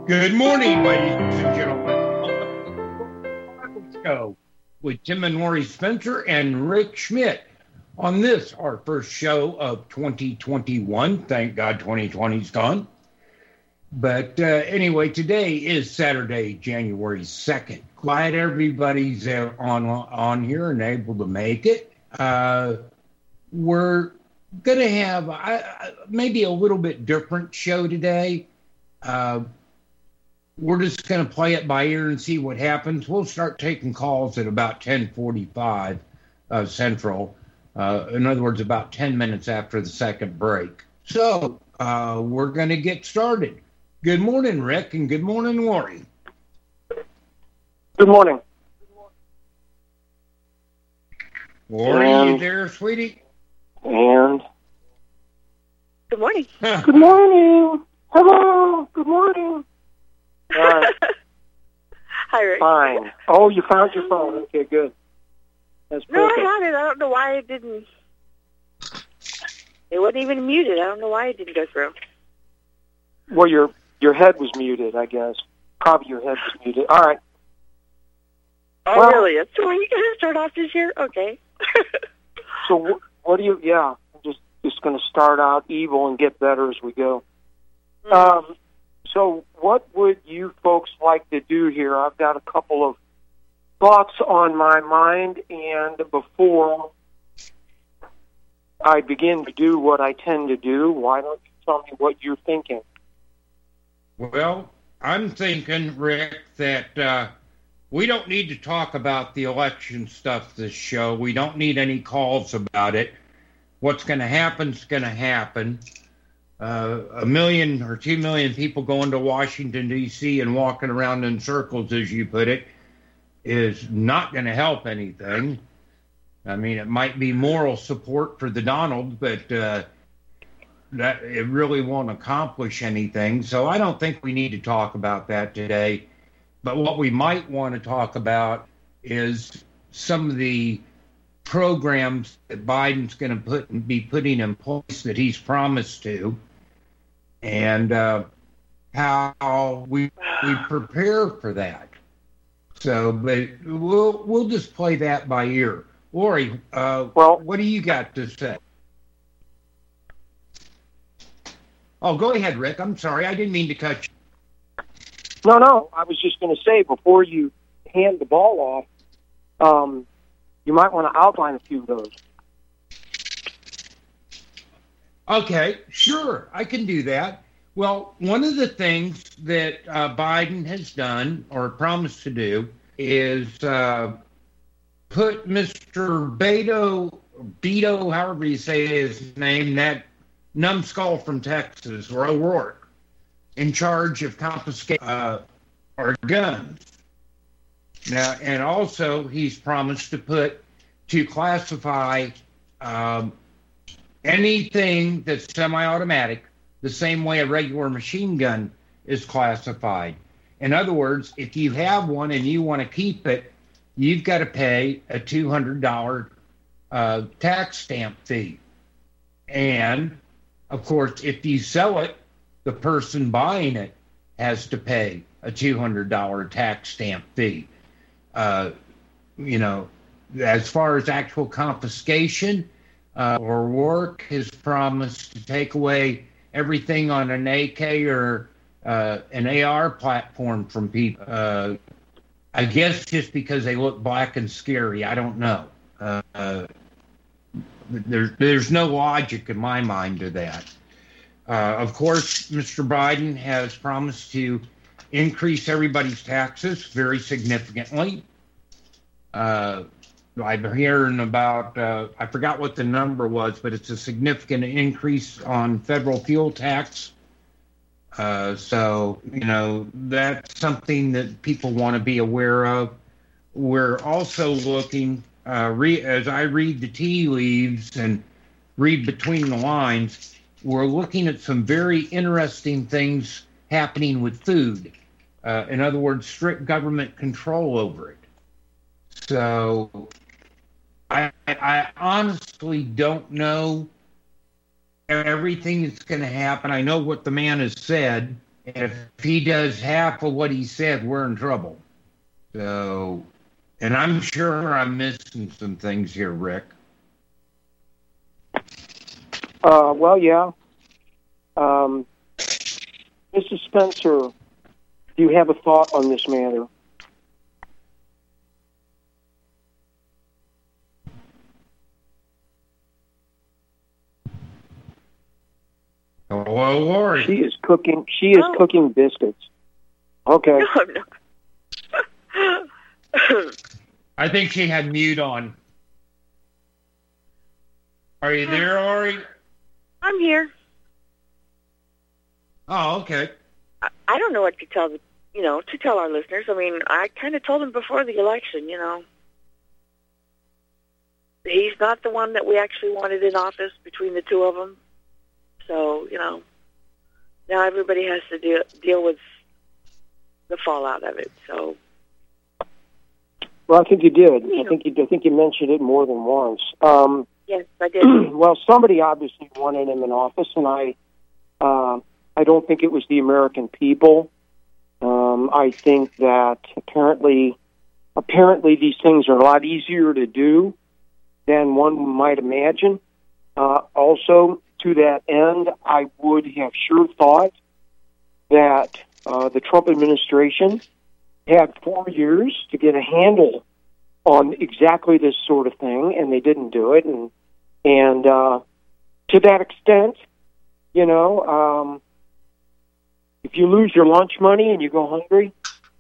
Good morning, ladies and gentlemen. On the show with Tim and Lori Spencer and Rick Schmidt. On this, our first show of 2021. Thank God 2020's gone. But anyway, today is Saturday, January 2nd. Glad everybody's on here and able to make it. We're going to have maybe a little bit different show today. We're just going to play it by ear and see what happens. We'll start taking calls at about 10:45 Central. In other words, about 10 minutes after the second break. So we're going to get started. Good morning, Rick, and good morning, Lori. Good morning. Lori, you there, sweetie? And? Good morning. Good morning. Hello. Good morning. Hi, Rick. Fine. Oh, you found your phone. Okay, good. That's perfect. No, I had it. I don't know why it didn't. It wasn't even muted. I don't know why it didn't go through. Well, your head was muted, I guess. Probably your head was muted. All right. Oh, well, really? That's the way you're going to start off this year? Okay. So what do you? Yeah, I'm just going to start out evil and get better as we go. Mm-hmm. So what would you folks like to do here? I've got a couple of thoughts on my mind, and before I begin to do what I tend to do, why don't you tell me what you're thinking? Well, I'm thinking, Rick, that we don't need to talk about the election stuff this show. We don't need any calls about it. What's going to happen is going to happen. 1 million or 2 million people going to Washington, D.C. and walking around in circles, as you put it, is not going to help anything. I mean, it might be moral support for the Donald, but that it really won't accomplish anything. So I don't think we need to talk about that today. But what we might want to talk about is some of the programs that Biden's going to be putting in place that he's promised to, and how we prepare for that. So, but we'll just play that by ear. Lori, what do you got to say? Oh, go ahead, Rick. I'm sorry. I didn't mean to cut you. No. I was just going to say, before you hand the ball off, you might want to outline a few of those. Okay, sure. I can do that. Well, one of the things that Biden has done or promised to do is put Mr. Beto, however you say his name, that numbskull from Texas, or O'Rourke, in charge of confiscating our guns. Now, and also he's promised to classify anything that's semi-automatic the same way a regular machine gun is classified. In other words, if you have one and you want to keep it, you've got to pay a $200 tax stamp fee. And, of course, if you sell it, the person buying it has to pay a $200 tax stamp fee. As far as actual confiscation, O'Rourke has promised to take away everything on an AK or an AR platform from people. I guess just because they look black and scary. I don't know. There's no logic in my mind to that. Of course, Mr. Biden has promised to increase everybody's taxes very significantly. I'm hearing about, I forgot what the number was, but it's a significant increase on federal fuel tax. So, that's something that people want to be aware of. We're also looking, as I read the tea leaves and read between the lines, we're looking at some very interesting things happening with food. In other words, strict government control over it. So I honestly don't know everything that's going to happen. I know what the man has said, if he does half of what he said, we're in trouble. So, and I'm sure I'm missing some things here, Rick. Well, yeah. Mrs. Spencer, do you have a thought on this matter? Hello, Lori. She is cooking. She is cooking biscuits. Okay. No, I'm not. I think she had mute on. Are you there, Lori? I'm here. Oh, okay. I don't know what to tell to tell our listeners. I mean, I kind of told them before the election, he's not the one that we actually wanted in office between the two of them. So, now everybody has to deal with the fallout of it. So, well, I think you did. I think you mentioned it more than once. Yes, I did. Well, somebody obviously wanted him in office, and I don't think it was the American people. I think that apparently these things are a lot easier to do than one might imagine. Also, to that end, I would have sure thought that the Trump administration had 4 years to get a handle on exactly this sort of thing, and they didn't do it. And to that extent, if you lose your lunch money and you go hungry,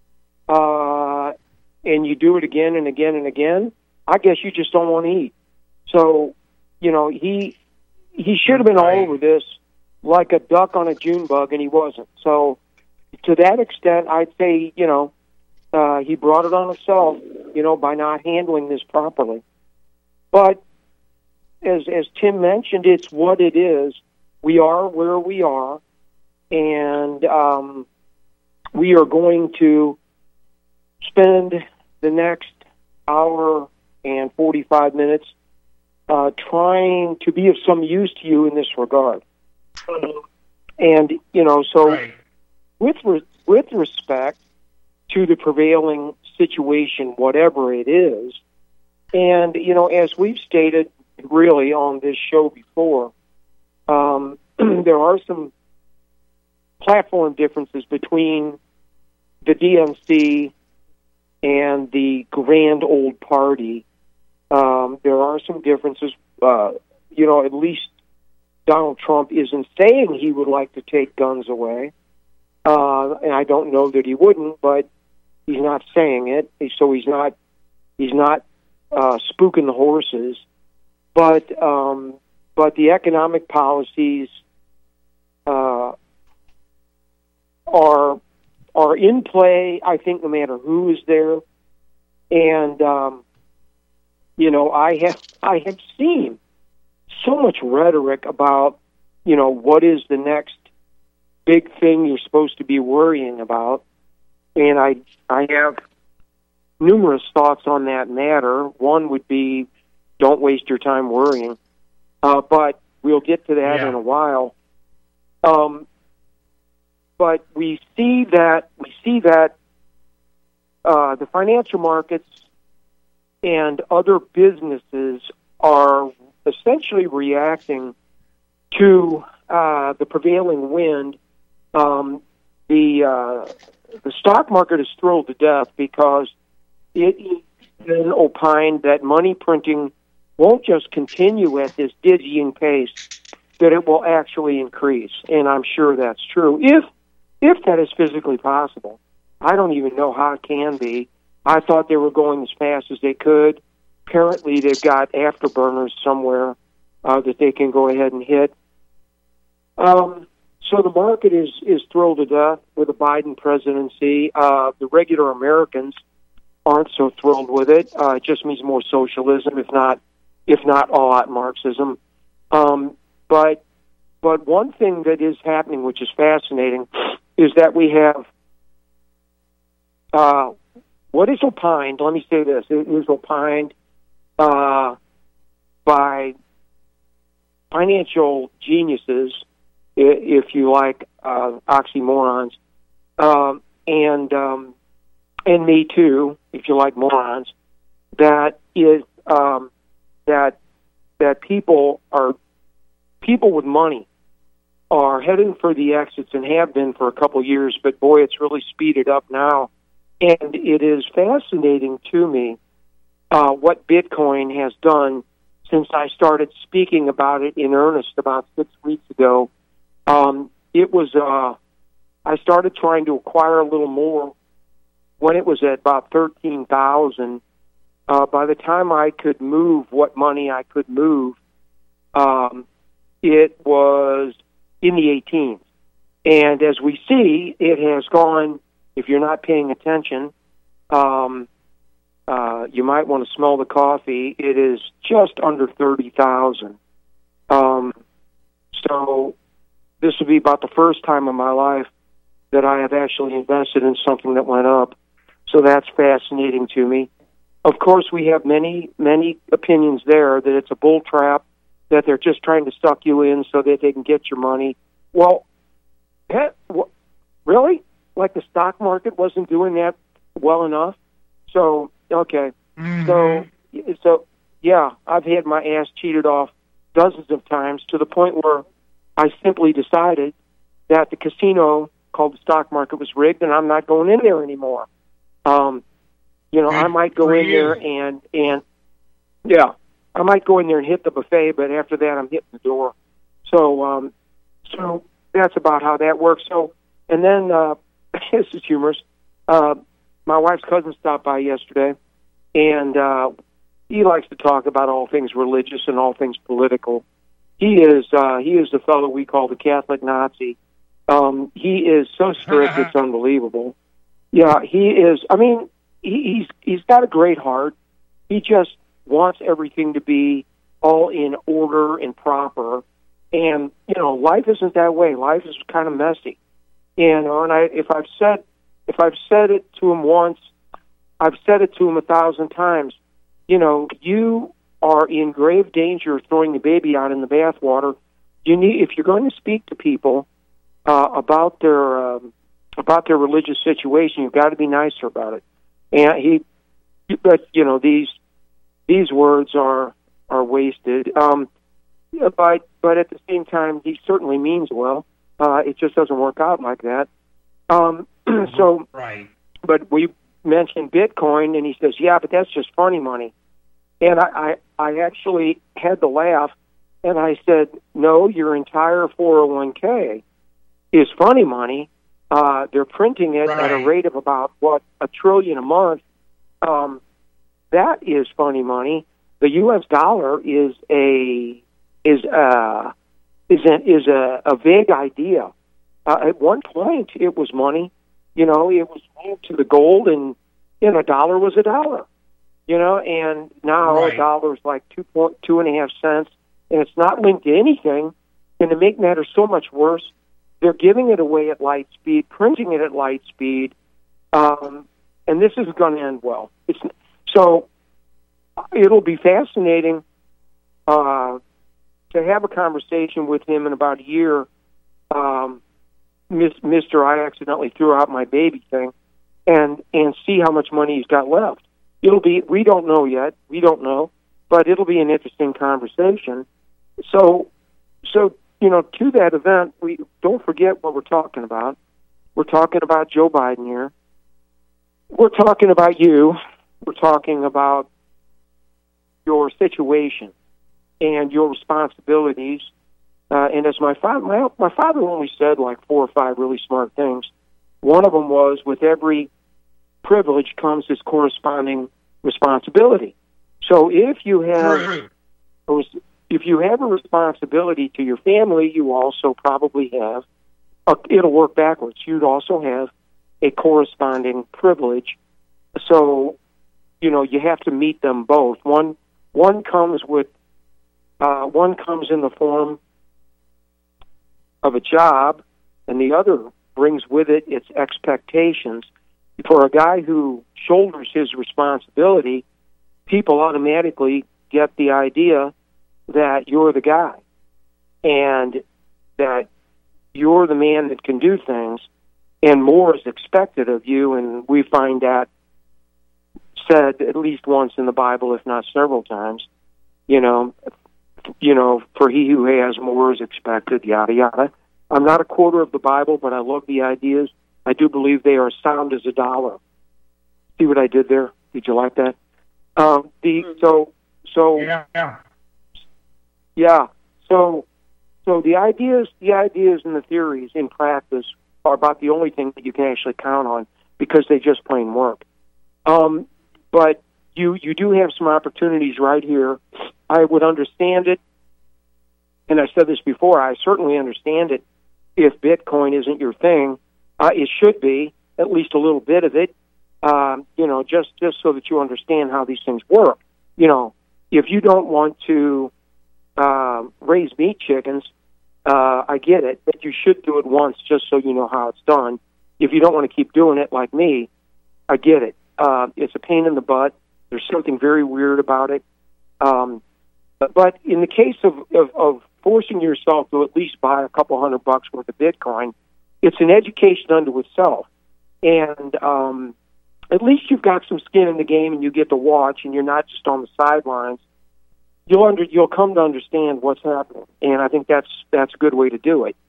and you do it again and again and again, I guess you just don't want to eat. So, he should have been all over this like a duck on a June bug, and he wasn't. So, to that extent, I'd say, he brought it on himself, by not handling this properly. But as Tim mentioned, it's what it is. We are where we are, and we are going to spend the next hour and 45 minutes trying to be of some use to you in this regard. And, so Right. with respect to the prevailing situation, whatever it is, and, as we've stated really on this show before, there are some platform differences between the DNC and the grand old party. There are some differences. At least Donald Trump isn't saying he would like to take guns away. And I don't know that he wouldn't, but he's not saying it. So he's not spooking the horses. But the economic policies are in play, I think, no matter who is there. And I have seen so much rhetoric about what is the next big thing you're supposed to be worrying about, and I have numerous thoughts on that matter. One would be, don't waste your time worrying, but we'll get to that in a while. But we see that the financial markets and other businesses are essentially reacting to the prevailing wind. The stock market is thrilled to death because it has been opined that money printing won't just continue at this dizzying pace, that it will actually increase. And I'm sure that's true, if that is physically possible. I don't even know how it can be. I thought they were going as fast as they could. Apparently, they've got afterburners somewhere that they can go ahead and hit. So the market is thrilled to death with the Biden presidency. The regular Americans aren't so thrilled with it. It just means more socialism, if not all-out Marxism. But one thing that is happening, which is fascinating, is that we have what is opined. Let me say this: it is opined by financial geniuses, if you like, oxymorons, and me too, if you like morons, that is that people with money are heading for the exits and have been for a couple years, but boy, it's really speeded up now. And it is fascinating to me what Bitcoin has done since I started speaking about it in earnest about 6 weeks ago. I started trying to acquire a little more when it was at about 13,000. By the time I could move what money I could move, it was in the 18s. And as we see, it has gone, if you're not paying attention, you might want to smell the coffee. It is just under 30,000. So this would be about the first time in my life that I have actually invested in something that went up. So that's fascinating to me. Of course, we have many opinions there that it's a bull trap, that they're just trying to suck you in so that they can get your money. Well, really? Like the stock market wasn't doing that well enough? So, okay. Mm-hmm. So, yeah, I've had my ass cheated off dozens of times to the point where I simply decided that the casino called the stock market was rigged, and I'm not going in there anymore. I might go in there and yeah, I might go in there and hit the buffet, but after that, I'm hitting the door. So that's about how that works. So, and then this is humorous. My wife's cousin stopped by yesterday, and he likes to talk about all things religious and all things political. He is the fellow we call the Catholic Nazi. He is so strict, it's unbelievable. Yeah, he is. I mean, he's got a great heart. He just wants everything to be all in order and proper. And life isn't that way. Life is kind of messy. And if I've said it to him once, I've said it to him 1,000 times. You are in grave danger of throwing the baby out in the bathwater. If you're going to speak to people about their religious situation, you've got to be nicer about it. And these words are wasted. But at the same time, he certainly means well. It just doesn't work out like that. So, right. But we mentioned Bitcoin, and he says, "Yeah, but that's just funny money." And I actually had to laugh, and I said, "No, your entire 401k is funny money. They're printing it at a rate of about $1 trillion a month. That is funny money. The U.S. dollar is a vague idea. At one point, it was money. It was linked to the gold, and a dollar was a dollar. And now a dollar is like 2.5 cents, and it's not linked to anything. And to make matters so much worse, they're giving it away at light speed, printing it at light speed, and this isn't going to end well. So it'll be fascinating to have a conversation with him in about a year. Mr. I accidentally threw out my baby thing, and see how much money he's got left. We don't know yet. We don't know, but it'll be an interesting conversation. So to that event, we don't forget what we're talking about. We're talking about Joe Biden here. We're talking about you. We're talking about your situation and your responsibilities. And as my father only said like 4 or 5 really smart things. One of them was, with every privilege comes this corresponding responsibility. So if you have a responsibility to your family, you also probably have, it'll work backwards. You'd also have a corresponding privilege. So, you have to meet them both. One comes in the form of a job, and the other brings with it its expectations. For a guy who shoulders his responsibility, people automatically get the idea that you're the guy and that you're the man that can do things. and more is expected of you, and we find that said at least once in the Bible, if not several times. For he who has more is expected, yada, yada. I'm not a quoter of the Bible, but I love the ideas. I do believe they are sound as a dollar. See what I did there? Did you like that? Yeah. So the ideas and the theories in practice are about the only thing that you can actually count on because they just plain work. But you do have some opportunities right here. I would understand it, and I said this before, I certainly understand it if Bitcoin isn't your thing. It should be, at least a little bit of it, just so that you understand how these things work. If you don't want to raise meat chickens, I get it, but you should do it once just so you know how it's done. If you don't want to keep doing it like me, I get it. It's a pain in the butt. There's something very weird about it. But in the case of forcing yourself to at least buy a couple $100 worth of Bitcoin, it's an education unto itself. And at least you've got some skin in the game and you get to watch and you're not just on the sidelines. You'll come to understand what's happening. And I think that's a good way to do it.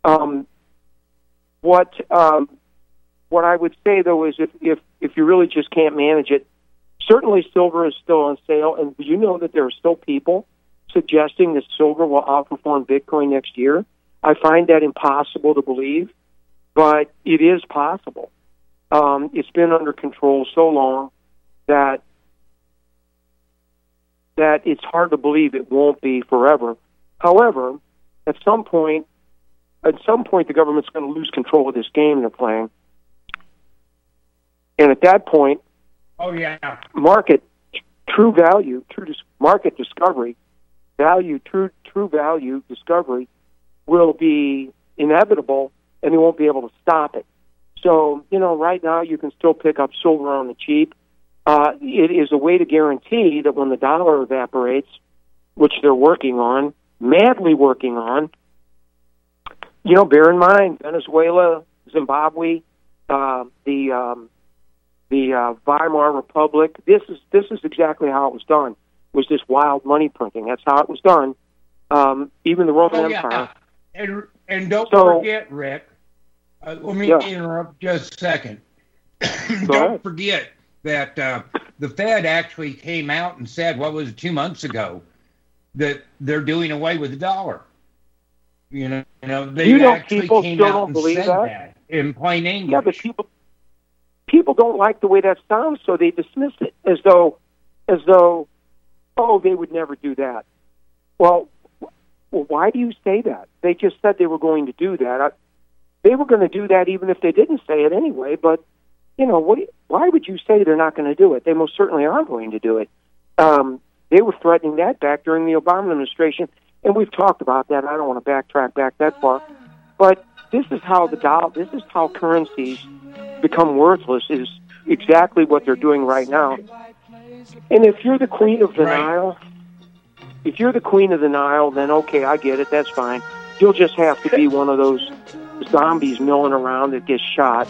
What I would say, though, is if you really just can't manage it, certainly silver is still on sale, and you know that there are still people suggesting that silver will outperform Bitcoin next year. I find that impossible to believe, but it is possible. It's been under control so long that it's hard to believe it won't be forever. However, at some point, the government's going to lose control of this game they're playing. And at that point, market discovery will be inevitable, and they won't be able to stop it. So, right now you can still pick up silver on the cheap. It is a way to guarantee that when the dollar evaporates, which they're madly working on, bear in mind, Venezuela, Zimbabwe, the Weimar Republic. This is exactly how it was done. Was this wild money printing? That's how it was done. Even the Roman Empire. And don't forget, Rick. Let me interrupt just a second. Don't forget that the Fed actually came out and said, 2 months ago, that they're doing away with the dollar. They actually came out and said that in plain English. Yeah, but people don't like the way that sounds, so they dismiss it as though, they would never do that. Well, why do you say that? They just said they were going to do that. They were going to do that even if they didn't say it anyway, but, why would you say they're not going to do it? They most certainly are going to do it. They were threatening that back during the Obama administration, and we've talked about that. I don't want to backtrack back that far. But this is how currencies become worthless, is exactly what they're doing right now. And if you're the queen of the Nile, then okay, I get it, that's fine. You'll just have to be one of those zombies milling around that gets shot.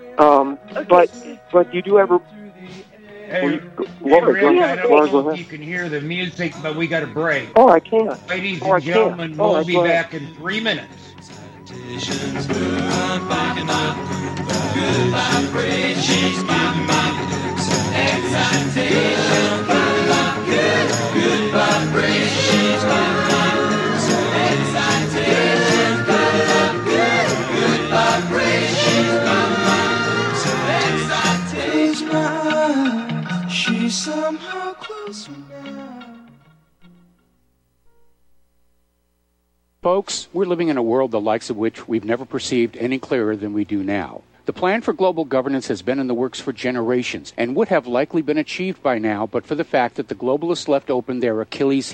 But you do ever... Rick, I don't know if you can hear the music, but we got a break. Oh, I can. Ladies and gentlemen, we'll be back in 3 minutes. She's somehow closer now. Folks, we're living in a world the likes of which we've never perceived any clearer than we do now. The plan for global governance has been in the works for generations and would have likely been achieved by now but for the fact that the globalists left open their Achilles heel,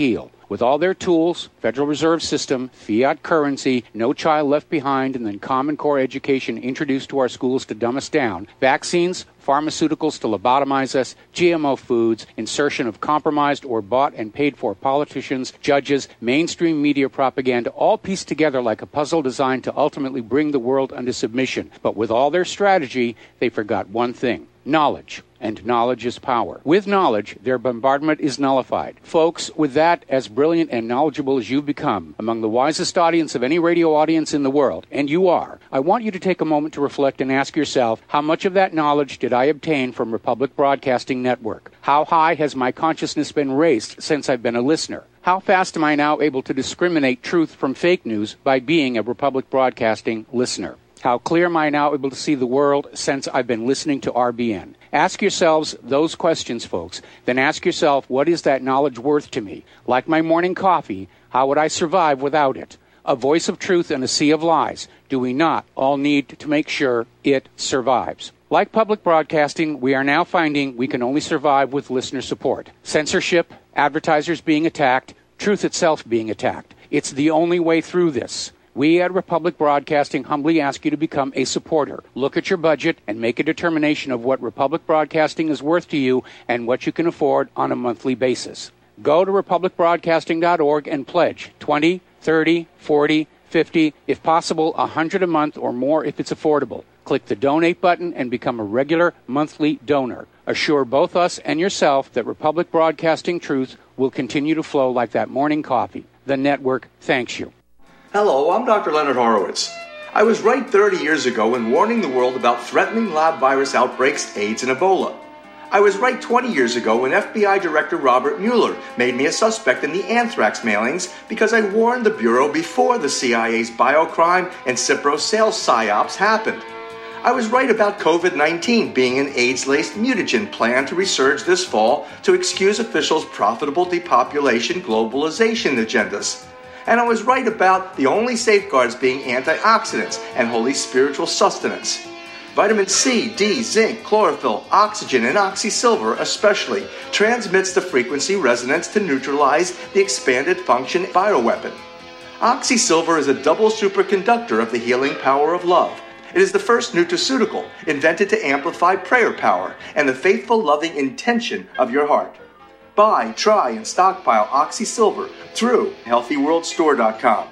With all their tools, Federal Reserve System, fiat currency, no child left behind, and then Common Core education introduced to our schools to dumb us down, vaccines, pharmaceuticals to lobotomize us, GMO foods, insertion of compromised or bought and paid for politicians, judges, mainstream media propaganda, all pieced together like a puzzle designed to ultimately bring the world under submission. But with all their strategy, they forgot one thing: knowledge. And knowledge is power. With knowledge, their bombardment is nullified. Folks, with that, as brilliant and knowledgeable as you've become, among the wisest audience of any radio audience in the world, and you are, I want you to take a moment to reflect and ask yourself, how much of that knowledge did I obtain from Republic Broadcasting Network? How high has my consciousness been raised since I've been a listener? How fast am I now able to discriminate truth from fake news by being a Republic Broadcasting listener? How clear am I now able to see the world since I've been listening to RBN? Ask yourselves those questions, folks. Then ask yourself, what is that knowledge worth to me? Like my morning coffee, how would I survive without it? A voice of truth in a sea of lies. Do we not all need to make sure it survives? Like public broadcasting, we are now finding we can only survive with listener support. Censorship, advertisers being attacked, truth itself being attacked. It's the only way through this. We at Republic Broadcasting humbly ask you to become a supporter. Look at your budget and make a determination of what Republic Broadcasting is worth to you and what you can afford on a monthly basis. Go to republicbroadcasting.org and pledge $20, $30, $40, $50, if possible, $100 a month or more if it's affordable. Click the donate button and become a regular monthly donor. Assure both us and yourself that Republic Broadcasting truth will continue to flow like that morning coffee. The network thanks you. Hello, I'm Dr. Leonard Horowitz. I was right 30 years ago in warning the world about threatening lab virus outbreaks, AIDS, and Ebola. I was right 20 years ago when FBI Director Robert Mueller made me a suspect in the anthrax mailings because I warned the Bureau before the CIA's biocrime and Cipro sales psyops happened. I was right about COVID-19 being an AIDS-laced mutagen plan to resurge this fall to excuse officials' profitable depopulation globalization agendas. And I was right about the only safeguards being antioxidants and holy spiritual sustenance. Vitamin C, D, zinc, chlorophyll, oxygen, and oxysilver especially transmits the frequency resonance to neutralize the expanded function bioweapon. Oxysilver is a double superconductor of the healing power of love. It is the first nutraceutical invented to amplify prayer power and the faithful, loving intention of your heart. Buy, try, and stockpile Oxysilver through HealthyWorldStore.com.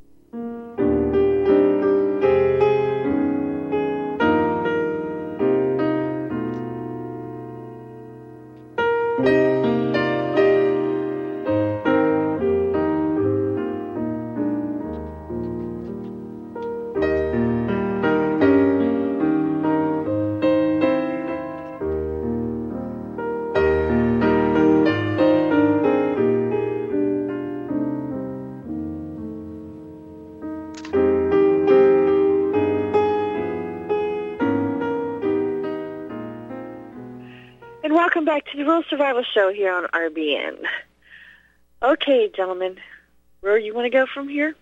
Welcome back to the Rural Survival Show here on RBN. Okay, gentlemen, where you want to go from here?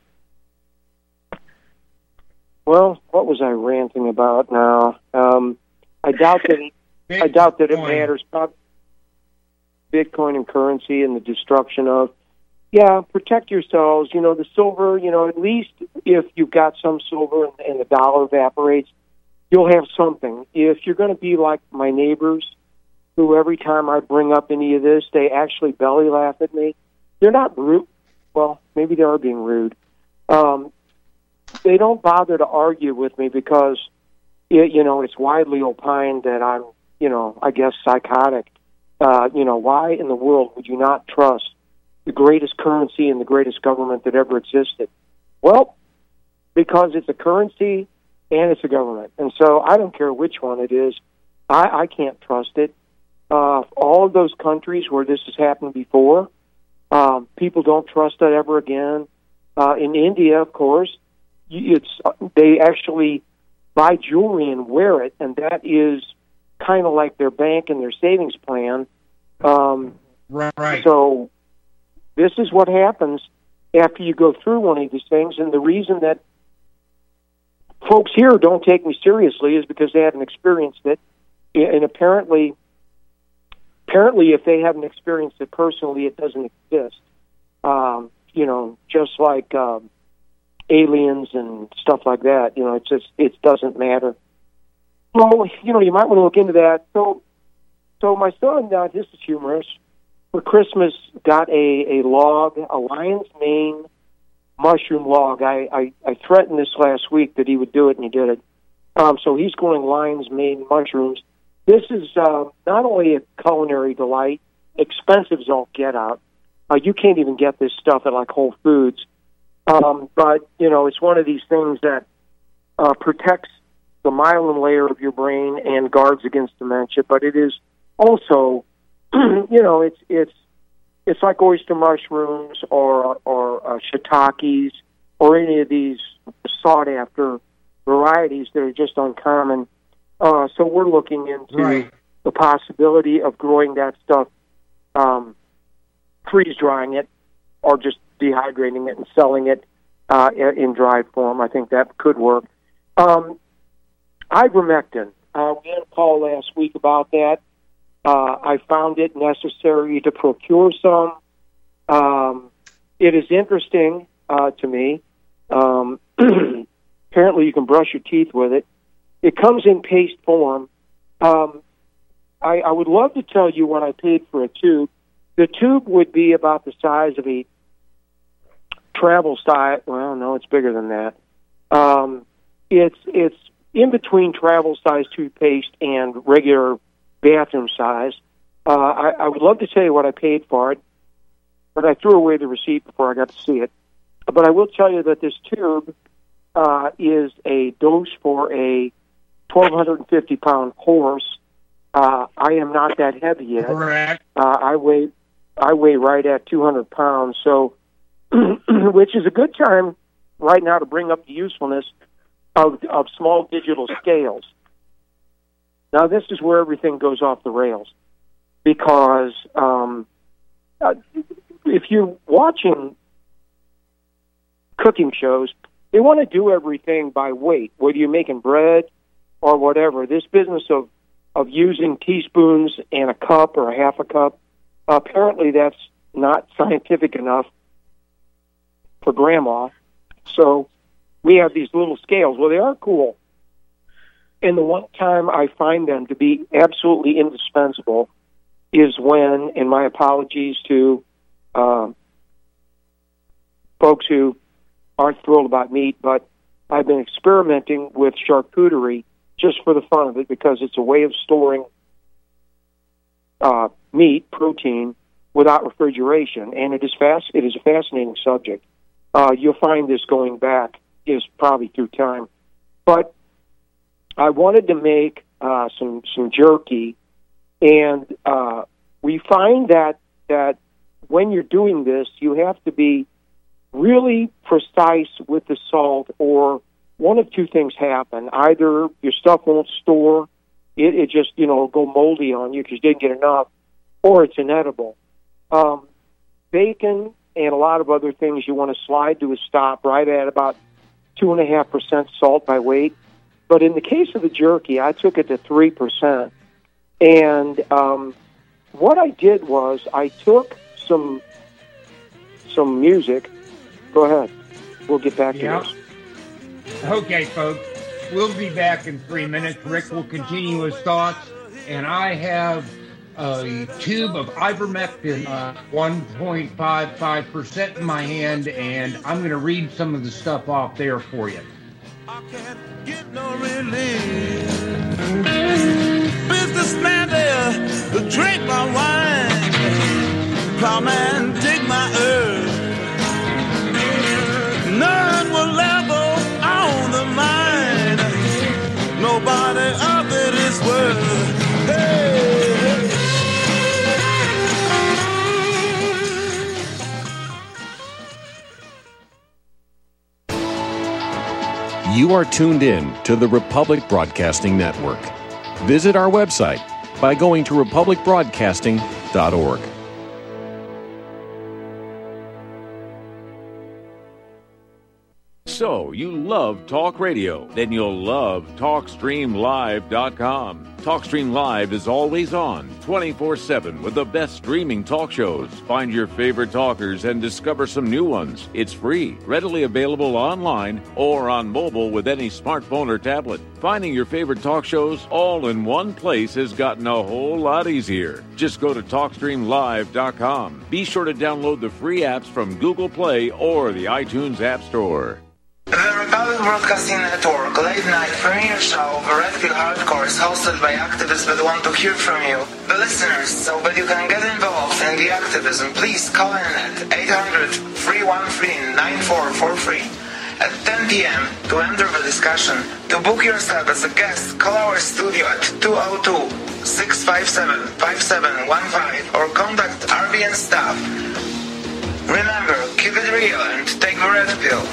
Well, what was I ranting about now? I doubt that it matters. Bitcoin and currency and the destruction of. Yeah, protect yourselves. You know, the silver. You know, at least if you've got some silver and the dollar evaporates, you'll have something. If you're going to be like my neighbors, who every time I bring up any of this, they actually belly laugh at me. They're not rude. Well, maybe they are being rude. They don't bother to argue with me because, it's widely opined that I'm, I guess psychotic. Why in the world would you not trust the greatest currency and the greatest government that ever existed? Well, because it's a currency and it's a government. And so I don't care which one it is. I can't trust it. All of those countries where this has happened before, people don't trust it ever again. In India, of course, they actually buy jewelry and wear it, and that is kind of like their bank and their savings plan. Right. So this is what happens after you go through one of these things, and the reason that folks here don't take me seriously is because they haven't experienced it, and apparently, if they haven't experienced it personally, it doesn't exist. just like aliens and stuff like that. It doesn't matter. Well, you might want to look into that. So my son, this is humorous, for Christmas got a log, a lion's mane mushroom log. I threatened this last week that he would do it, and he did it. So he's going lion's mane mushrooms. This is not only a culinary delight, expensive as all get out. You can't even get this stuff at like Whole Foods. But, it's one of these things that protects the myelin layer of your brain and guards against dementia. But it is also, it's like oyster mushrooms or shiitakes or any of these sought-after varieties that are just uncommon. So we're looking into the possibility of growing that stuff, freeze-drying it, or just dehydrating it and selling it in dried form. I think that could work. Ivermectin. We had a call last week about that. I found it necessary to procure some. It is interesting to me. Apparently you can brush your teeth with it. It comes in paste form. I would love to tell you what I paid for a tube. The tube would be about the size of a travel size. Well, no, it's bigger than that. It's in between travel size toothpaste and regular bathroom size. I would love to tell you what I paid for it, but I threw away the receipt before I got to see it. But I will tell you that this tube is a dose for a 1,250-pound horse. I am not that heavy yet. Correct. I weigh right at 200 pounds, so which is a good time right now to bring up the usefulness of small digital scales. Now, this is where everything goes off the rails, because if you're watching cooking shows, they want to do everything by weight, whether you're making bread or whatever. This business of using teaspoons and a cup or a half a cup, apparently that's not scientific enough for Grandma. So we have these little scales. Well, they are cool. And the one time I find them to be absolutely indispensable is when, and my apologies to folks who aren't thrilled about meat, but I've been experimenting with charcuterie just for the fun of it, because it's a way of storing meat, protein, without refrigeration. And it is a fascinating subject. You'll find this going back is probably through time. But I wanted to make some jerky, and we find that when you're doing this, you have to be really precise with the salt, or one of two things happen. Either your stuff won't store, it just, go moldy on you because you didn't get enough, or it's inedible. Bacon and a lot of other things you want to slide to a stop right at about 2.5% salt by weight. But in the case of the jerky, I took it to 3%. And what I did was I took some music. Go ahead. We'll get back to this. Okay, folks. We'll be back in 3 minutes. Rick will continue his thoughts. And I have a tube of ivermectin, 1.55% in my hand, and I'm going to read some of the stuff off there for you. I can't get no relief. Businessman there, drink my wine. Plowman, dig my earth. None will level on the mine. Nobody of it is worth. Hey. You are tuned in to the Republic Broadcasting Network. Visit our website by going to republicbroadcasting.org. So, you love talk radio? Then you'll love TalkStreamLive.com. TalkStream Live is always on, 24/7, with the best streaming talk shows. Find your favorite talkers and discover some new ones. It's free, readily available online or on mobile with any smartphone or tablet. Finding your favorite talk shows all in one place has gotten a whole lot easier. Just go to TalkStreamLive.com. Be sure to download the free apps from Google Play or the iTunes App Store. The Republic Broadcasting Network late night premiere show of Red Pill Hardcore is hosted by activists that want to hear from you, the listeners. So that you can get involved in the activism, please call in at 800-313-9443 at 10 p.m. to enter the discussion. To book yourself as a guest, call our studio at 202-657-5715 or contact RBN staff. Remember, keep it real and take the Red Pill.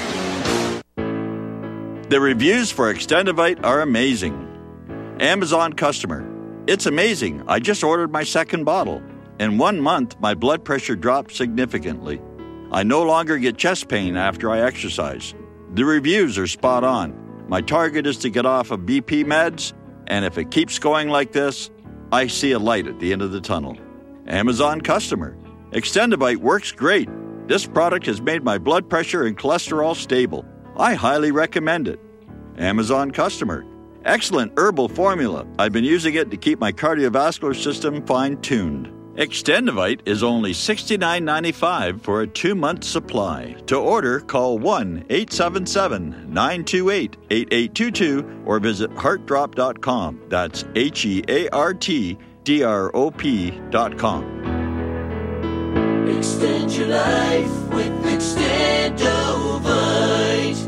The reviews for Extendivite are amazing. Amazon customer. It's amazing. I just ordered my second bottle. In 1 month, my blood pressure dropped significantly. I no longer get chest pain after I exercise. The reviews are spot on. My target is to get off of BP meds, and if it keeps going like this, I see a light at the end of the tunnel. Amazon customer. Extendivite works great. This product has made my blood pressure and cholesterol stable. I highly recommend it. Amazon customer. Excellent herbal formula. I've been using it to keep my cardiovascular system fine-tuned. Extendivite is only $69.95 for a 2-month supply. To order, call 1-877-928-8822 or visit heartdrop.com. That's HEARTDROP.com. Extend your life with Extendovite.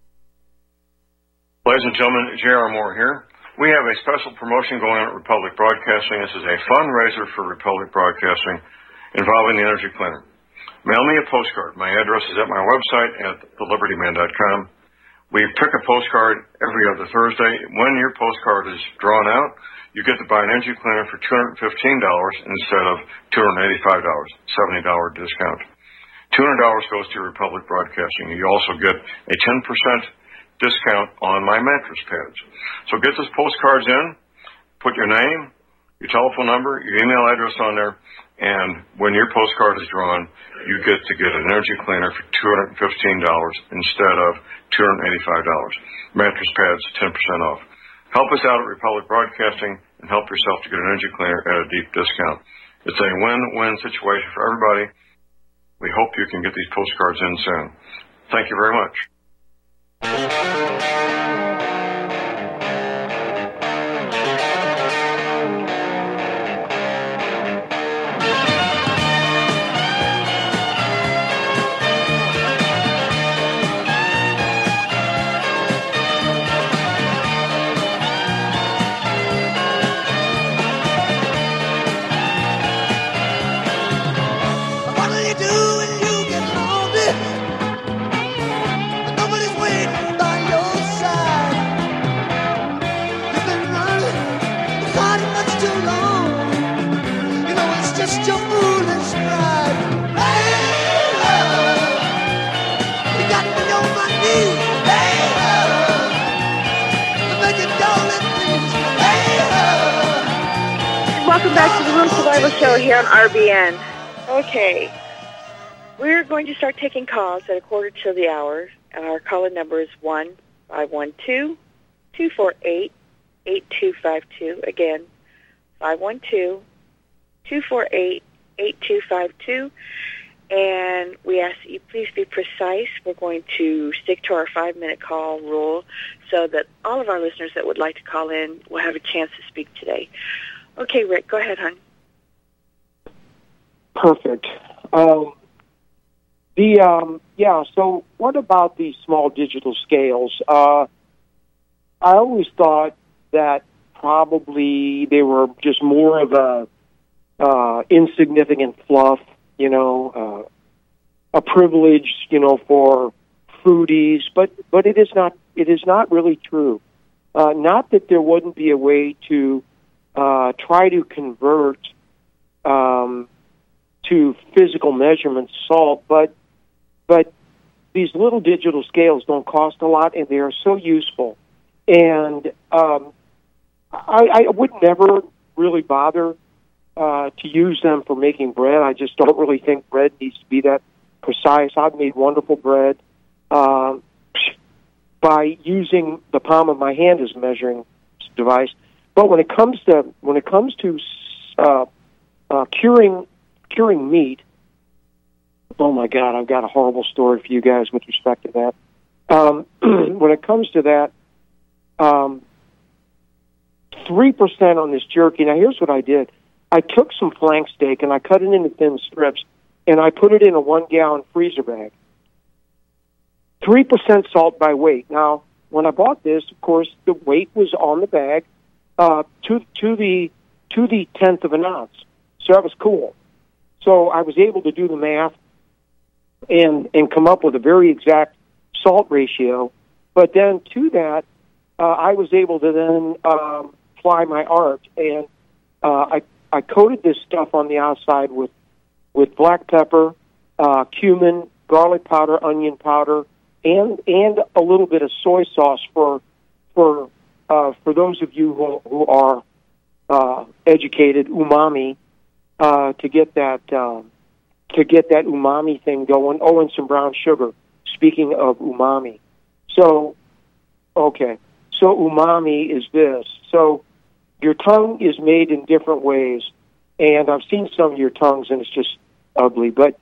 Ladies and gentlemen, J.R. Moore here. We have a special promotion going on at Republic Broadcasting. This is a fundraiser for Republic Broadcasting involving the Energy Cleaner. Mail me a postcard. My address is at my website at thelibertyman.com. We pick a postcard every other Thursday. When your postcard is drawn out, you get to buy an Energy Cleaner for $215 instead of $285, $70 discount. $200 goes to Republic Broadcasting. You also get a 10% discount on my mattress pads. So get those postcards in, put your name, your telephone number, your email address on there, and when your postcard is drawn, you get to get an Energy Cleaner for $215 instead of $285. Mattress pads, 10% off. Help us out at Republic Broadcasting and help yourself to get an Energy Cleaner at a deep discount. It's a win-win situation for everybody. We hope you can get these postcards in soon. Thank you very much. Welcome back to the Real Survival Show here on RBN. Okay, we're going to start taking calls at 1/4 to the hour. Our call-in number is 1-512-248-8252. Again, 512-248-8252. And we ask that you please be precise. We're going to stick to our 5-minute call rule so that all of our listeners that would like to call in will have a chance to speak today. Okay, Rick, go ahead, hon. Perfect. So what about these small digital scales? I always thought that probably they were just more of a insignificant fluff, a privilege, for foodies, but it is not really true. Not that there wouldn't be a way to try to convert to physical measurement salt, but these little digital scales don't cost a lot, and they are so useful. And I would never really bother to use them for making bread. I just don't really think bread needs to be that precise. I've made wonderful bread by using the palm of my hand as a measuring device. But when it comes to curing meat, oh my God, I've got a horrible story for you guys with respect to that. When it comes to that, 3% on this jerky. Now, here's what I did. I took some flank steak and I cut it into thin strips, and I put it in a 1-gallon freezer bag. 3% salt by weight. Now, when I bought this, of course, the weight was on the bag to the 10th of an ounce. So that was cool. So I was able to do the math and come up with a very exact salt ratio. But then to that, I was able to then apply my art, and I coated this stuff on the outside with black pepper, cumin, garlic powder, onion powder, and a little bit of soy sauce for those of you who are educated, umami, to get that umami thing going. Oh, and some brown sugar. Speaking of umami, so umami is this. So your tongue is made in different ways, and I've seen some of your tongues, and it's just ugly. But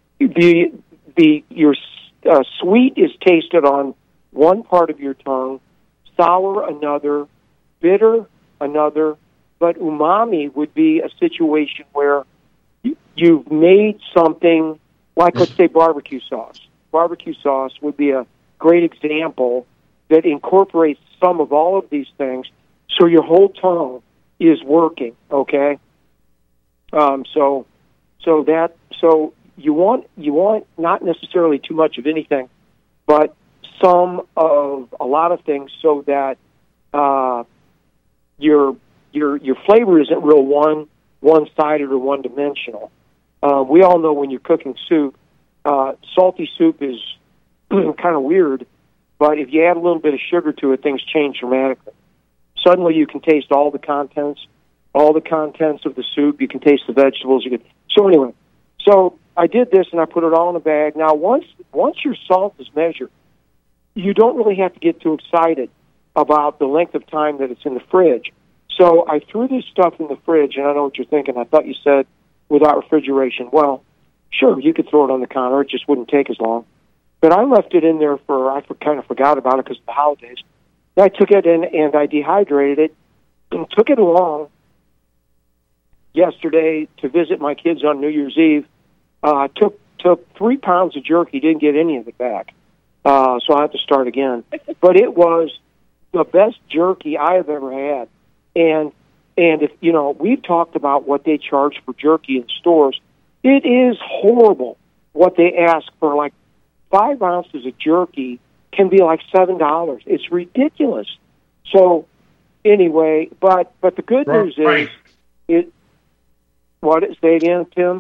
your sweet is tasted on one part of your tongue, sour another, bitter another. But umami would be a situation where you've made something like, let's say, barbecue sauce. Barbecue sauce would be a great example that incorporates some of all of these things, so your whole tongue is working. Okay, so you want not necessarily too much of anything, but some of a lot of things, so that your flavor isn't real one-sided or one-dimensional. We all know when you're cooking soup, salty soup is kind of weird, but if you add a little bit of sugar to it, things change dramatically. Suddenly you can taste all the contents of the soup. You can taste the vegetables. So anyway, so I did this, and I put it all in a bag. Now, once your salt is measured, you don't really have to get too excited about the length of time that it's in the fridge. So I threw this stuff in the fridge, and I know what you're thinking. I thought you said without refrigeration. Well, sure, you could throw it on the counter. It just wouldn't take as long. But I left it in there I kind of forgot about it because of the holidays. I took it in and I dehydrated it and took it along yesterday to visit my kids on New Year's Eve. Took 3 pounds of jerky, didn't get any of it back. So I have to start again. But it was the best jerky I have ever had. And if we've talked about what they charge for jerky in stores. It is horrible what they ask for. Like 5 ounces of jerky can be like $7. It's ridiculous. So anyway, but the good news is say again, Tim?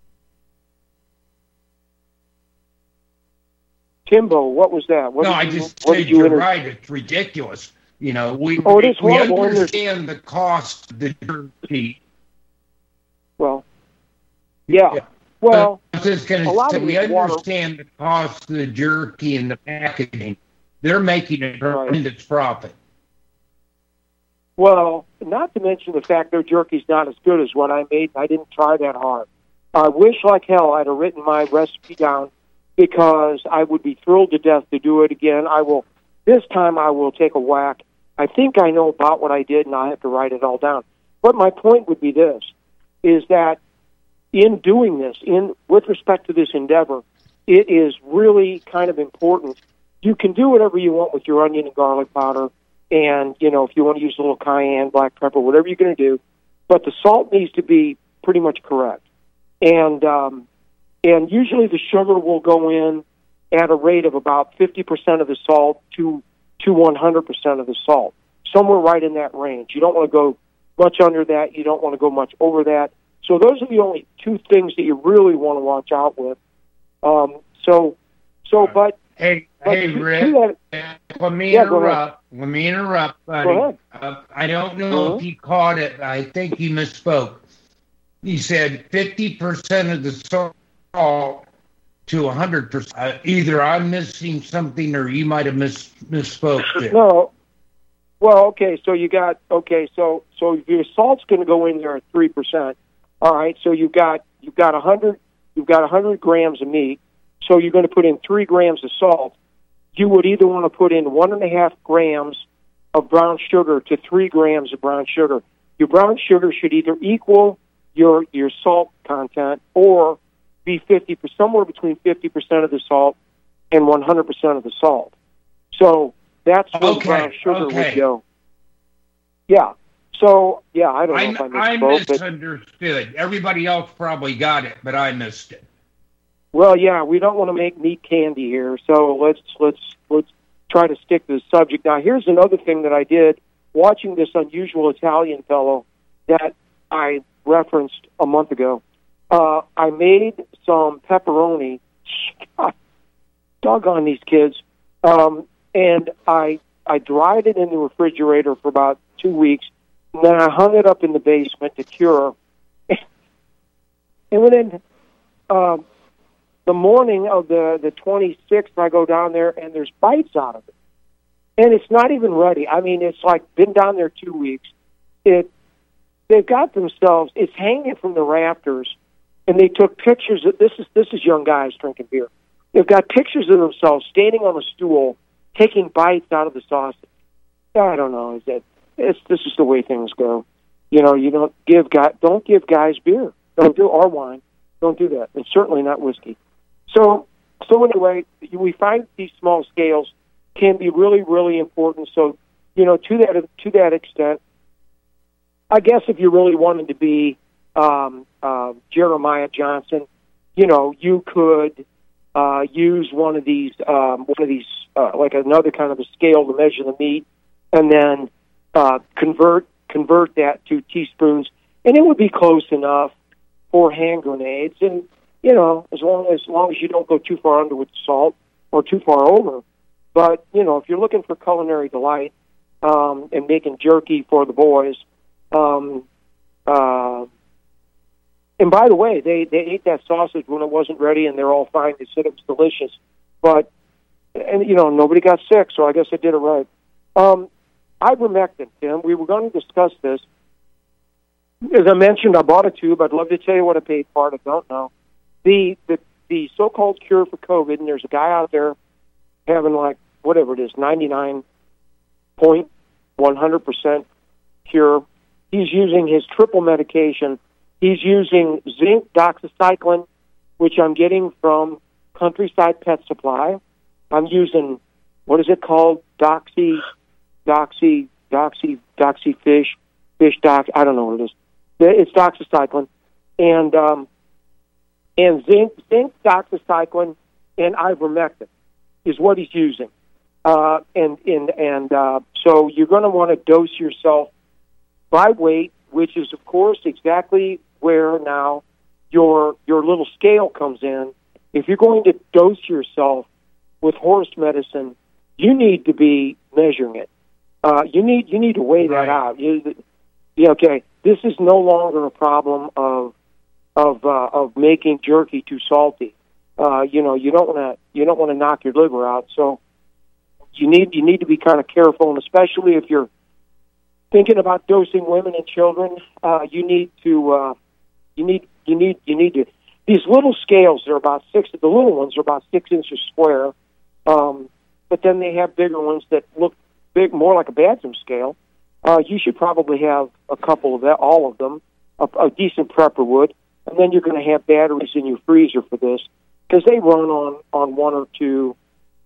Timbo, what was that? I just said you're right. It's ridiculous. We understand the cost of the jerky. Well, yeah. Well, I was just going to say, we understand the cost of the jerky and the packaging. They're making a tremendous profit. Well, not to mention the fact their jerky's not as good as what I made. I didn't try that hard. I wish like hell I'd have written my recipe down, because I would be thrilled to death to do it again. This time I will take a whack. I think I know about what I did, and I have to write it all down. But my point would be this, is that in doing this, with respect to this endeavor, it is really kind of important. You can do whatever you want with your onion and garlic powder, and, if you want to use a little cayenne, black pepper, whatever you're going to do, but the salt needs to be pretty much correct. And usually the sugar will go in at a rate of about 50% of the salt to 100% of the salt, somewhere right in that range. You don't want to go much under that. You don't want to go much over that. So those are the only 2 things that you really want to watch out with. But Hey, Rick. Let me interrupt, buddy. Go ahead. I don't know if you caught it. I think you misspoke. He said 50% of the salt to 100%. Either I'm missing something or you might have misspoke there. No. Well, okay, so so your salt's going to go in there at 3%. All right, so you've got 100 grams of meat. So you're going to put in 3 grams of salt. You would either want to put in 1.5 grams of brown sugar to 3 grams of brown sugar. Your brown sugar should either equal your salt content or be somewhere between 50% of the salt and 100% of the salt. So that's where brown sugar would go. Yeah. So, yeah, I don't know if I misspoke. I misunderstood. Everybody else probably got it, but I missed it. Well, yeah, we don't want to make meat candy here, so let's try to stick to the subject. Now, here's another thing that I did watching this unusual Italian fellow that I referenced a month ago. I made some pepperoni. Doggone these kids. And I dried it in the refrigerator for about 2 weeks, and then I hung it up in the basement to cure. And within the morning of the 26th, I go down there, and there's bites out of it. And it's not even ready. I mean, it's like been down there 2 weeks. They've got themselves, it's hanging from the rafters, and they took pictures of, this is young guys drinking beer. They've got pictures of themselves standing on a stool, taking bites out of the sausage. I don't know. This is the way things go. You know, you don't give guys beer. Or wine. Don't do that. And certainly not whiskey. So anyway, we find these small scales can be really, really important. So, you know, to that extent, I guess if you really wanted to be Jeremiah Johnson, you know, you could use one of these like another kind of a scale to measure the meat, and then convert that to teaspoons, and it would be close enough for hand grenades. And you know, as long as you don't go too far under with salt or too far over. But you know, if you're looking for culinary delight and making jerky for the boys, and by the way, they ate that sausage when it wasn't ready, and they're all fine. They said it was delicious, and you know, nobody got sick, so I guess I did it right. Ivermectin, Tim. We were going to discuss this. As I mentioned, I bought a tube. I'd love to tell you what I paid for it. I don't know. The so-called cure for COVID, and there's a guy out there having like whatever it is, 99.100% cure. He's using his triple medication. He's using zinc doxycycline, which I'm getting from Countryside Pet Supply. I'm using, what is it called? Doxy fish dox. I don't know what it is. It's doxycycline, and zinc doxycycline and ivermectin is what he's using. So you're going to want to dose yourself by weight, which is of course exactly where now your little scale comes in. If you're going to dose yourself with horse medicine, you need to be measuring it. You need to weigh that out. Okay, this is no longer a problem of making jerky too salty. You don't want to knock your liver out. So you need to be kind of careful, and especially if you're thinking about dosing women and children, you need to. These little scales are about the little ones are about 6 inches square, but then they have bigger ones that look big, more like a bathroom scale. You should probably have a couple of that, all of them, a decent prepper would, and then you're going to have batteries in your freezer for this, because they run on 1 or 2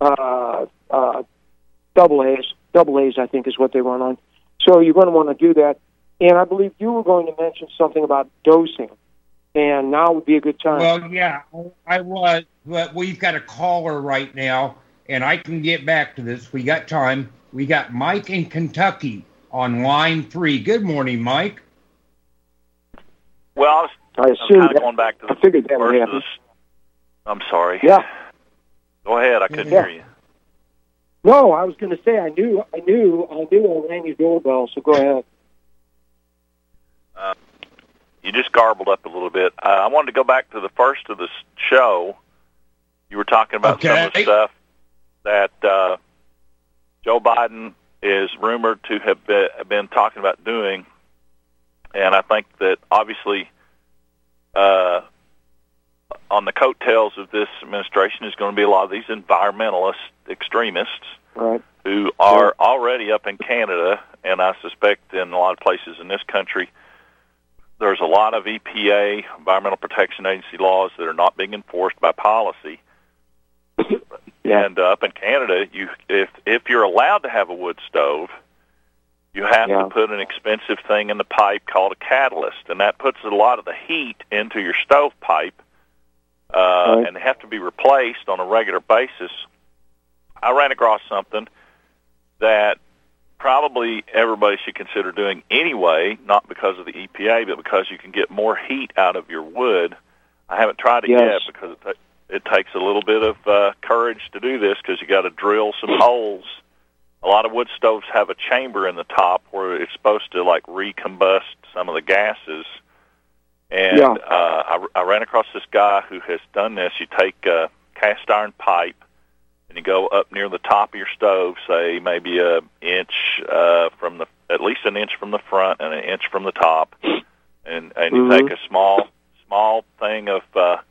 double A's, I think is what they run on. So you're going to want to do that. And I believe you were going to mention something about dosing, and now would be a good time. Well, yeah, I was, but we've got a caller right now, and I can get back to this. We got time. We got Mike in Kentucky on line 3. Good morning, Mike. Well, I'm kind of going back to the I figured that would happen. I'm sorry. Yeah. Go ahead. I couldn't hear you. No, I was going to say I knew I rang your doorbell. So go ahead. You just garbled up a little bit. I wanted to go back to the first of the show. You were talking about some of the stuff that Joe Biden is rumored to have been talking about doing, and I think that obviously on the coattails of this administration is going to be a lot of these environmentalist extremists who are already up in Canada, and I suspect in a lot of places in this country there's a lot of EPA, Environmental Protection Agency laws that are not being enforced by policy. And up in Canada, if you're allowed to have a wood stove, you have to put an expensive thing in the pipe called a catalyst, and that puts a lot of the heat into your stove pipe, and they have to be replaced on a regular basis. I ran across something that probably everybody should consider doing anyway, not because of the EPA, but because you can get more heat out of your wood. I haven't tried it yet because it takes a little bit of courage to do this because you got to drill some holes. A lot of wood stoves have a chamber in the top where it's supposed to like recombust some of the gases. And I ran across this guy who has done this. You take a cast iron pipe and you go up near the top of your stove, say maybe an inch at least an inch from the front and an inch from the top, and you take a small thing of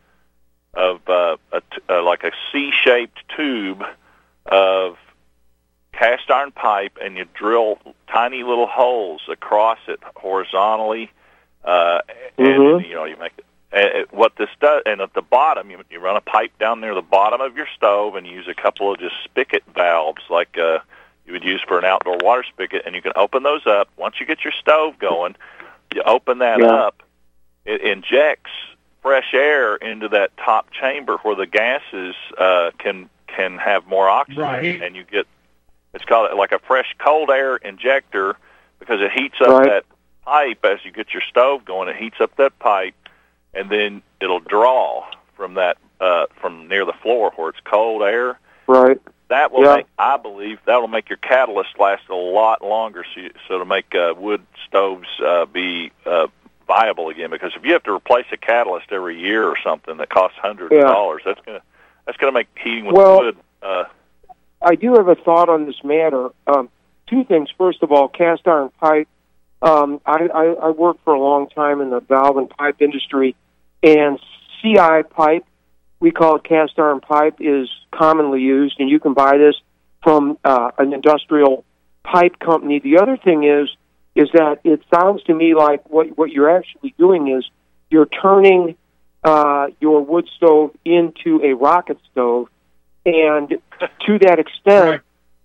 like a C-shaped tube of cast iron pipe, and you drill tiny little holes across it horizontally, and you make it. What this does, and at the bottom, you run a pipe down near the bottom of your stove, and you use a couple of just spigot valves, like you would use for an outdoor water spigot, and you can open those up. Once you get your stove going, you open that up. It injects fresh air into that top chamber where the gases can have more oxygen, and you get. It's called like a fresh cold air injector because it heats up that pipe as you get your stove going. It heats up that pipe. And then it'll draw from that from near the floor where it's cold air. Right. That will make, I believe, that will make your catalyst last a lot longer. So to make wood stoves be viable again, because if you have to replace a catalyst every year or something that costs hundreds of dollars, that's gonna make heating with wood. I do have a thought on this matter. Two things. First of all, cast iron pipe. I worked for a long time in the valve and pipe industry. And CI pipe, we call it cast iron pipe, is commonly used, and you can buy this from an industrial pipe company. The other thing is that it sounds to me like what you're actually doing is you're turning your wood stove into a rocket stove, and to that extent,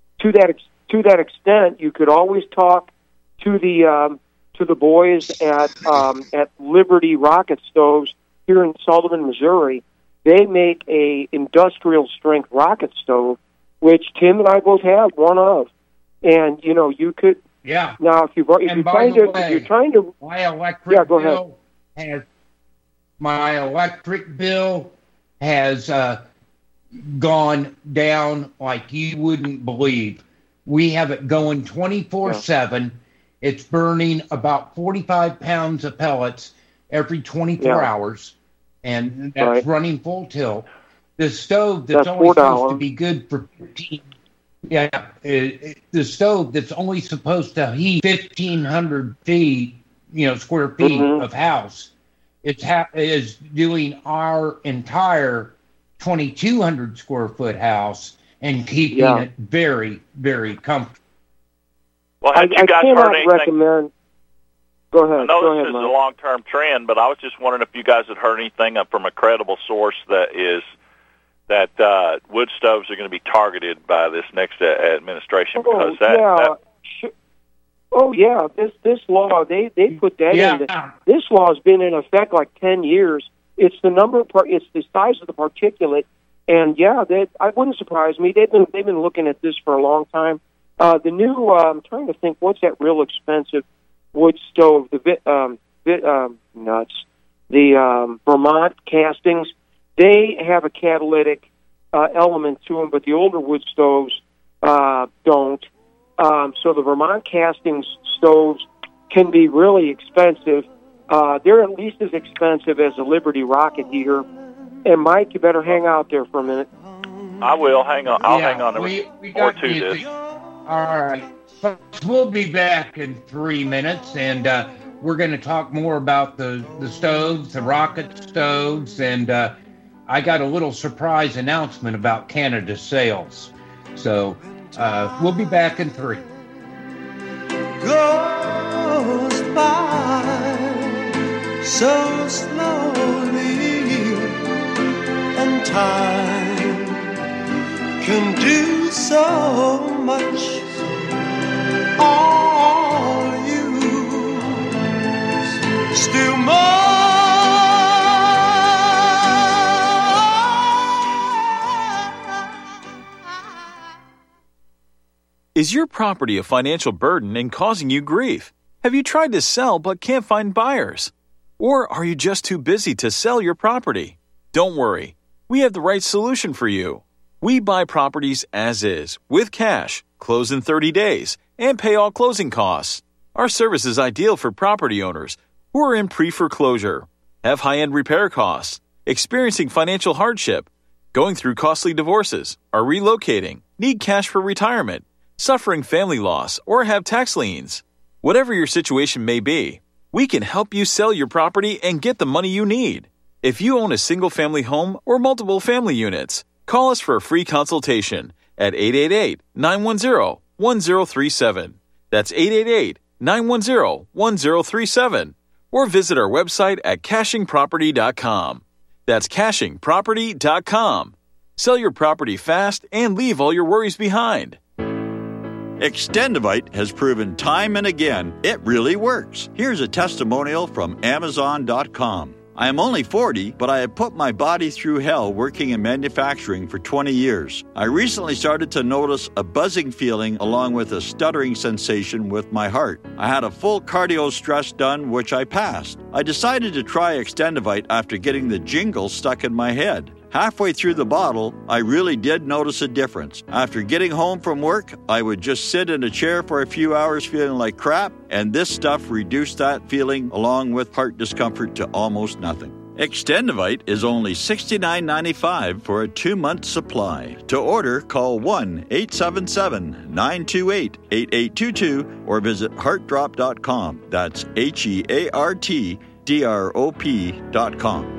you could always talk to the boys at Liberty Rocket Stoves here in Sullivan, Missouri. They make a industrial strength rocket stove, which Tim and I both have one of. And you could now if you're trying to my electric bill has gone down like you wouldn't believe. We have it going 24/7. It's burning about 45 pounds of pellets every 24 hours, and that's running full tilt. The stove that's only supposed to be good for 15. The stove that's only supposed to heat 1,500 feet, square feet of house, is doing our entire 2,200 square foot house and keeping it very, very comfortable. Well, have you guys heard anything? Recommend. Go ahead. I know this is a long-term trend, but I was just wondering if you guys had heard anything from a credible source that wood stoves are going to be targeted by this next administration because this law they put that in. This law has been in effect like 10 years. It's the it's the size of the particulate, and that wouldn't surprise me. They've been looking at this for a long time. The new, I'm trying to think, what's that real expensive wood stove? The Vermont Castings. They have a catalytic element to them, but the older wood stoves don't. So the Vermont casting stoves can be really expensive. They're at least as expensive as a Liberty rocket heater. And Mike, you better hang out there for a minute. I will hang on. I'll hang on we more got to music. this. All right. Folks, we'll be back in 3 minutes, and we're going to talk more about the stoves, the rocket stoves, and I got a little surprise announcement about Canada sales. So we'll be back in 3. Goes by so slowly, and time can do so much. All you still more. Is your property a financial burden and causing you grief? Have you tried to sell but can't find buyers? Or are you just too busy to sell your property? Don't worry, we have the right solution for you. We buy properties as is, with cash, close in 30 days, and pay all closing costs. Our service is ideal for property owners who are in pre-foreclosure, have high-end repair costs, experiencing financial hardship, going through costly divorces, are relocating, need cash for retirement, suffering family loss, or have tax liens. Whatever your situation may be, we can help you sell your property and get the money you need. If you own a single-family home or multiple family units, call us for a free consultation at 888-910-1037. That's 888-910-1037. Or visit our website at cashingproperty.com. That's cashingproperty.com. Sell your property fast and leave all your worries behind. Extendivite has proven time and again it really works. Here's a testimonial from Amazon.com. I am only 40, but I have put my body through hell working in manufacturing for 20 years. I recently started to notice a buzzing feeling along with a stuttering sensation with my heart. I had a full cardio stress done, which I passed. I decided to try Extendivite after getting the jingle stuck in my head. Halfway through the bottle, I really did notice a difference. After getting home from work, I would just sit in a chair for a few hours feeling like crap, and this stuff reduced that feeling along with heart discomfort to almost nothing. Extendivite is only $69.95 for a 2-month supply. To order, call 1-877-928-8822 or visit heartdrop.com. That's HEARTDROP.com.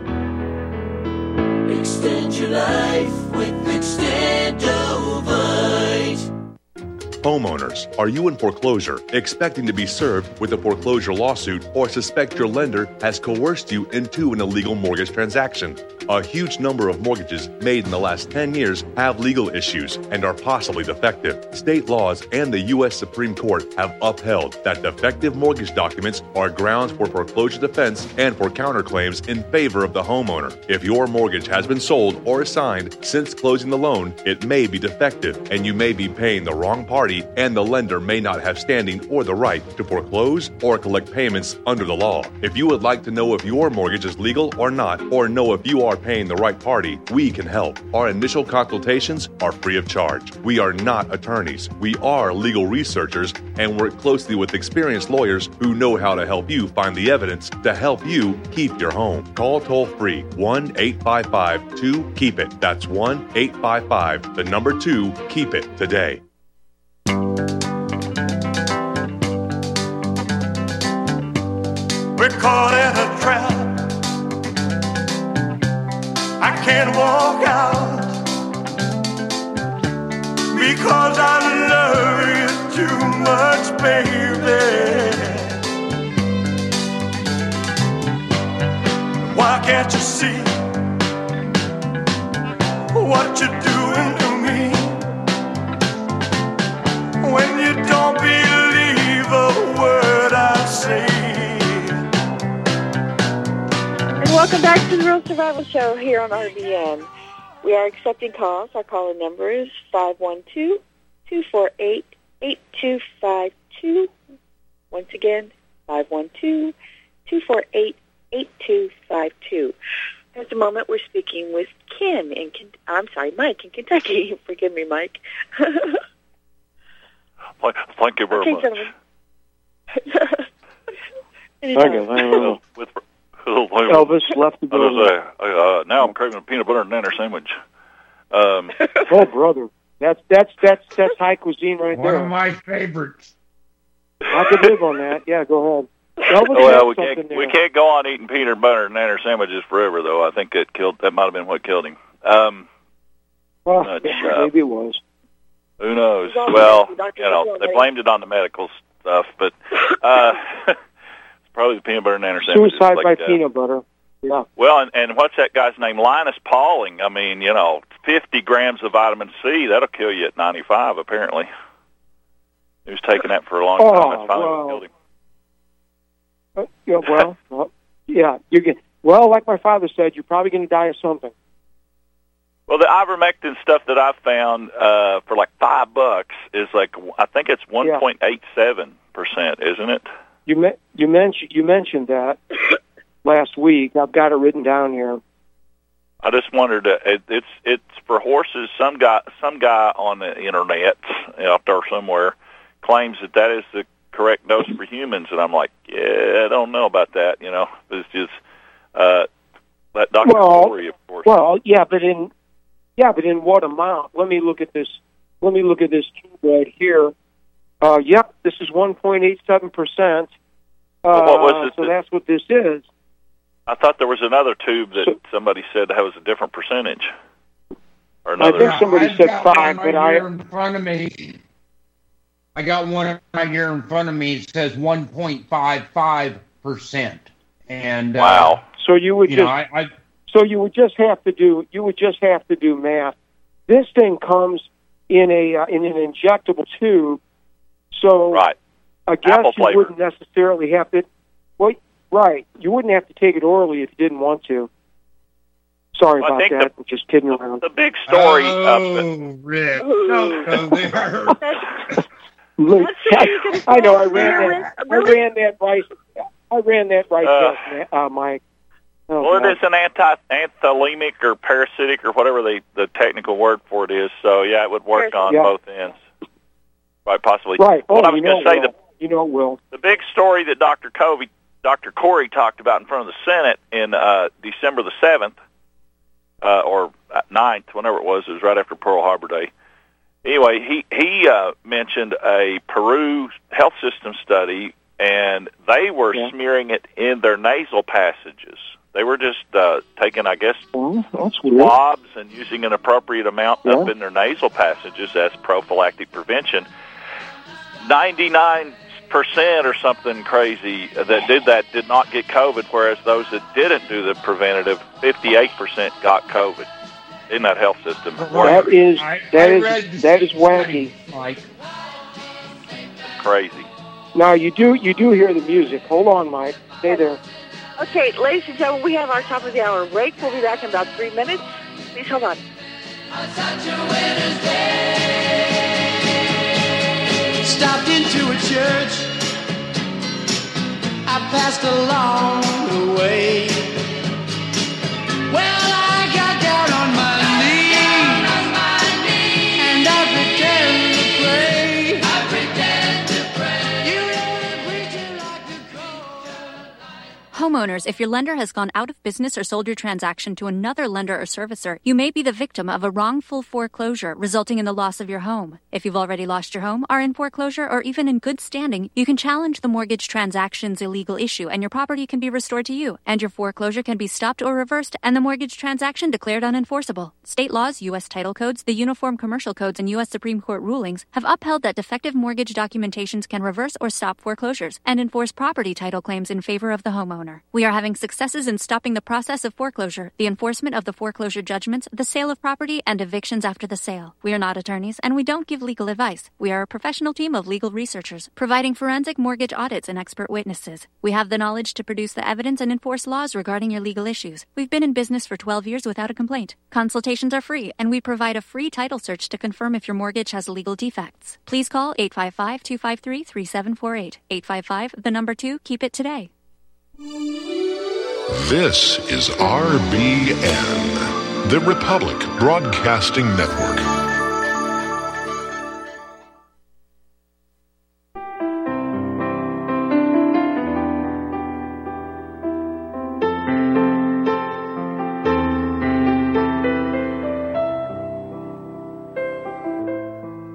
Extend your life with Extendovite. Homeowners, are you in foreclosure, expecting to be served with a foreclosure lawsuit, or suspect your lender has coerced you into an illegal mortgage transaction? A huge number of mortgages made in the last 10 years have legal issues and are possibly defective. State laws and the U.S. Supreme Court have upheld that defective mortgage documents are grounds for foreclosure defense and for counterclaims in favor of the homeowner. If your mortgage has been sold or assigned since closing the loan, it may be defective and you may be paying the wrong party, and the lender may not have standing or the right to foreclose or collect payments under the law. If you would like to know if your mortgage is legal or not, or know if you are paying the right party, we can help. Our initial consultations are free of charge. We are not attorneys. We are legal researchers and work closely with experienced lawyers who know how to help you find the evidence to help you keep your home. Call toll-free 1-855-2-KEEP-IT. That's 1-855-2-KEEP-IT today. We're caught in a trap. I can't walk out because I love you too much, baby. Why can't you see what you're doing to me when you don't believe a word I say? Welcome back to the Real Survival Show here on RBN. We are accepting calls. Our caller number is 512-248-8252. Once again, 512-248-8252. At the moment, we're speaking with Ken Mike in Kentucky. Forgive me, Mike. Thank you very much. With Elvis left the building. Now I'm craving a peanut butter and nanner sandwich. Oh, brother, that's high cuisine right there. One of my favorites. I could live on that. Yeah, go ahead. Well, we can't go on eating peanut butter and nanner sandwiches forever, though. I think that might have been what killed him. Maybe it was. Who knows? Well, they blamed it on the medical stuff, but it's probably the peanut butter and nanner sandwiches. Suicide by peanut butter. Yeah. Well, and what's that guy's name? Linus Pauling. I mean, 50 grams of vitamin C, that'll kill you at 95, apparently. He was taking that for a long time. That's finally what killed him. Like my father said, you're probably going to die of something. Well, the ivermectin stuff that I found for like $5 is I think it's 1.87%, isn't it? You mentioned that last week. I've got it written down here. I just wondered. It's for horses. Some guy on the internet out there somewhere claims that is the correct dose for humans, and I'm like, I don't know about that. It's just that Dr. Corey, of course. Well, but in what amount? Let me look at this. Let me look at this tube right here. This is 1.87%. What was it? So that's what this is. I thought there was another tube that somebody said that was a different percentage. Or another. I think somebody said 5, but in front of me. I got one right here in front of me. It says 1.55%. And wow. So you would So you would just have to do math. This thing comes in an injectable tube. So right. I guess you wouldn't necessarily have to. Well, right. You wouldn't have to take it orally if you didn't want to. Sorry about that. I'm just kidding around. The big story. Rick, don't go there. I know. I ran that right test, Mike. Well, it is an antithalamic or parasitic or whatever the technical word for it is. So yeah, it would work on both ends. Right, possibly. Right. Well, I was going to say Will. The big story that Dr. Corey talked about in front of the Senate in December the 7th or 9th, whenever it was right after Pearl Harbor Day. Anyway, he mentioned a Peru health system study, and they were smearing it in their nasal passages. They were just taking, I guess, swabs and using an appropriate amount up in their nasal passages as prophylactic prevention. 99% or something crazy that did not get COVID, whereas those that didn't do the preventative, 58% got COVID in that health system. That is wacky. Mike. Crazy. Now you do hear the music. Hold on, Mike. Stay there. Okay, ladies and gentlemen, we have our top of the hour break. We'll be back in about 3 minutes. Please hold on. Stopped into a church. I passed along the way. Well, I got down on my knees, and I pretend to pray. You know the preacher like to call. Homeowners, if your lender has gone out of business or sold your transaction to another lender or servicer, you may be the victim of a wrongful foreclosure, resulting in the loss of your home. If you've already lost your home, are in foreclosure, or even in good standing, you can challenge the mortgage transaction's illegal issue, and your property can be restored to you, and your foreclosure can be stopped or reversed, and the mortgage transaction declared unenforceable. State laws, U.S. title codes, the Uniform Commercial Codes, and U.S. Supreme Court rulings have upheld that defective mortgage documentations can reverse or stop foreclosures and enforce property title claims in favor of the homeowner. We are having successes in stopping the process of foreclosure, the enforcement of the foreclosure judgments, the sale of property, and evictions after the sale. We are not attorneys, and we don't give legal advice. We are a professional team of legal researchers, providing forensic mortgage audits and expert witnesses. We have the knowledge to produce the evidence and enforce laws regarding your legal issues. We've been in business for 12 years without a complaint. Consultations are free, and we provide a free title search to confirm if your mortgage has legal defects. Please call 855-253-3748. 855, the number 2, keep it today. This is RBN, the Republic Broadcasting Network.